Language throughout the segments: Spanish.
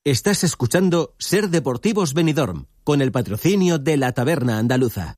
Estás escuchando Ser Deportivos Benidorm, con el patrocinio de La Taberna Andaluza.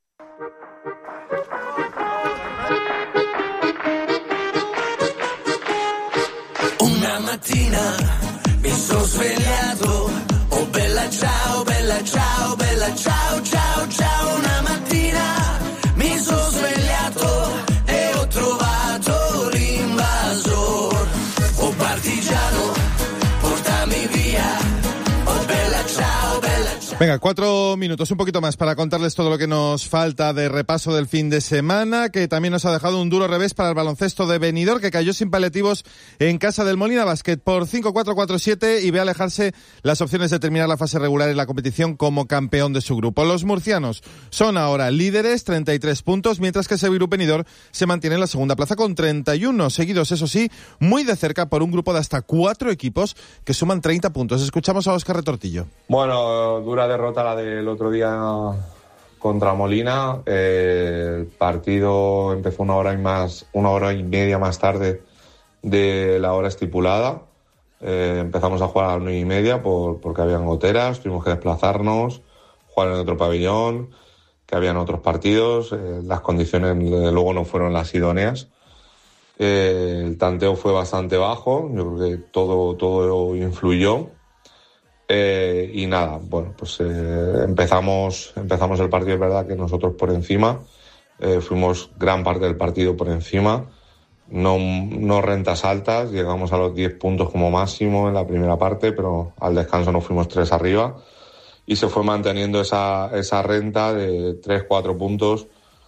Una mattina mi sono svegliato, oh bella ciao, bella ciao, bella ciao, ciao, ciao. Una mattina mi sono svegliato e ho trovato l'invasor, oh partigiano, portami via, oh bella ciao, bella ciao. Venga, 4 minutos, un poquito más para contarles todo lo que nos falta de repaso del fin de semana, que también nos ha dejado un duro revés para el baloncesto de Benidorm, que cayó sin paliativos en casa del Molina Basket por 5-4-4-7 y ve alejarse las opciones de terminar la fase regular en la competición como campeón de su grupo. Los murcianos son ahora líderes, 33 puntos, mientras que Seviru Benidorm se mantiene en la segunda plaza con 31, seguidos, eso sí, muy de cerca por un grupo de hasta 4 equipos que suman 30 puntos. Escuchamos a Óscar Retortillo. Bueno, dura derrota la del otro día contra Molina. El partido empezó una hora y media más tarde de la hora estipulada. Empezamos a jugar a las 9:30 porque habían goteras, tuvimos que desplazarnos, jugar en otro pabellón, que habían otros partidos. Las condiciones desde luego no fueron las idóneas. El tanteo fue bastante bajo, yo creo que todo influyó. Y nada, bueno, pues empezamos el partido, es verdad que nosotros por encima, fuimos gran parte del partido por encima, no rentas altas, llegamos a los 10 puntos como máximo en la primera parte, pero al descanso nos fuimos 3 arriba y se fue manteniendo esa renta de 3-4 puntos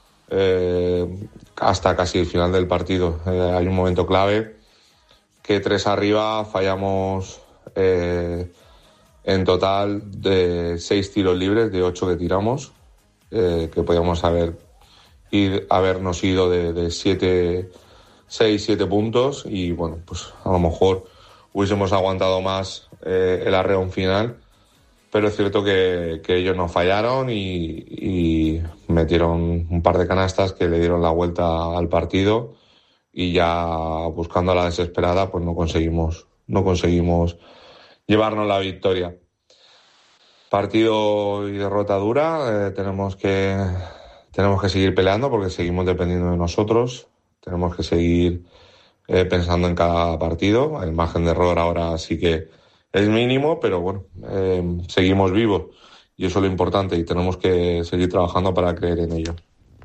hasta casi el final del partido. Hay un momento clave que 3 arriba fallamos en total de 6 tiros libres de 8 que tiramos, que podíamos habernos ido de 6-7 puntos y bueno, pues a lo mejor hubiésemos aguantado más el arreón final, pero es cierto que ellos nos fallaron y metieron un par de canastas que le dieron la vuelta al partido y ya buscando a la desesperada pues no conseguimos llevarnos la victoria. Partido y derrota dura, tenemos que seguir peleando porque seguimos dependiendo de nosotros, tenemos que seguir pensando en cada partido. El margen de error ahora sí que es mínimo, pero bueno, seguimos vivos y eso es lo importante y tenemos que seguir trabajando para creer en ello.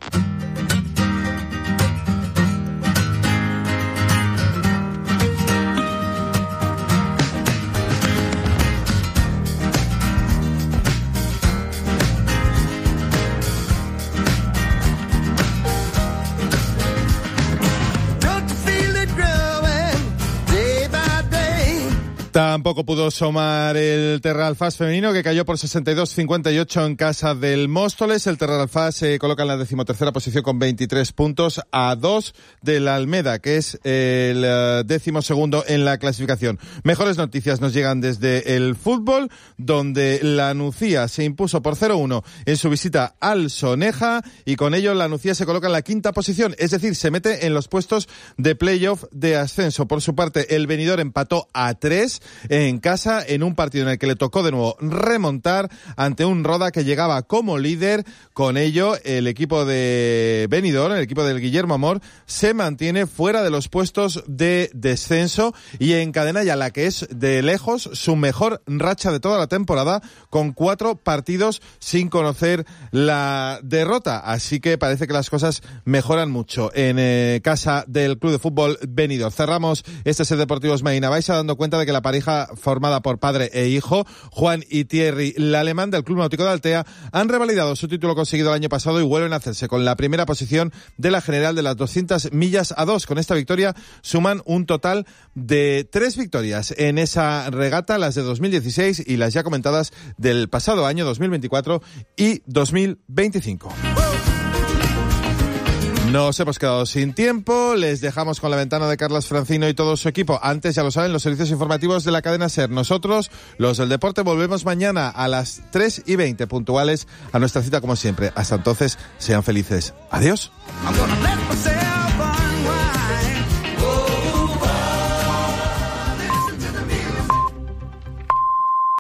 Tampoco pudo asomar el Terralfás femenino, que cayó por 62-58 en casa del Móstoles. El Terralfás se coloca en la 13ª posición con 23 puntos, a 2 del Almeda, que es el 12º en la clasificación. Mejores noticias nos llegan desde el fútbol, donde la Nucía se impuso por 0-1 en su visita al Soneja, y con ello la Nucía se coloca en la 5ª posición, es decir, se mete en los puestos de playoff de ascenso. Por su parte, el Benidorm empató a 3 en casa en un partido en el que le tocó de nuevo remontar ante un Roda que llegaba como líder. Con ello, el equipo de Benidorm, el equipo del Guillermo Amor, se mantiene fuera de los puestos de descenso y encadena ya la que es de lejos su mejor racha de toda la temporada, con 4 partidos sin conocer la derrota. Así que parece que las cosas mejoran mucho en casa del Club de Fútbol Benidorm. Cerramos este Ser Deportivos Medina Baixa dando cuenta de que la pareja formada por padre e hijo, Juan y Thierry Lalemant del Club Náutico de Altea, han revalidado su título conseguido el año pasado y vuelven a hacerse con la primera posición de la general de las 200 millas a 2. Con esta victoria suman un total de 3 victorias en esa regata, las de 2016 y las ya comentadas del pasado año 2024 y 2025. Nos hemos quedado sin tiempo, les dejamos con la ventana de Carlos Francino y todo su equipo. Antes, ya lo saben, los servicios informativos de la cadena SER. Nosotros, los del deporte, volvemos mañana a las 3:20 puntuales a nuestra cita como siempre. Hasta entonces, sean felices. Adiós.